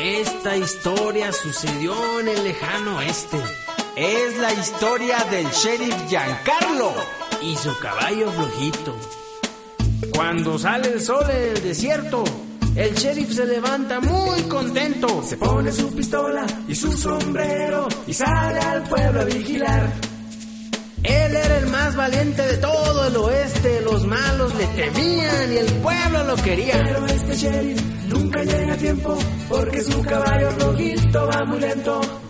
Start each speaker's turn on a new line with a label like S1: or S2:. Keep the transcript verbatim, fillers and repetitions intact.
S1: Esta historia sucedió en el lejano oeste.
S2: Es la historia del sheriff Giancarlo
S1: y su caballo flojito. Cuando sale el sol en el desierto, el sheriff se levanta muy contento.
S3: Se pone su pistola y su sombrero y sale al pueblo a vigilar.
S1: Él era el más valiente de todo el oeste. Los malos le temían y el pueblo lo quería.
S3: Pero este sheriff nunca llega a tiempo porque su caballo flojito va muy lento.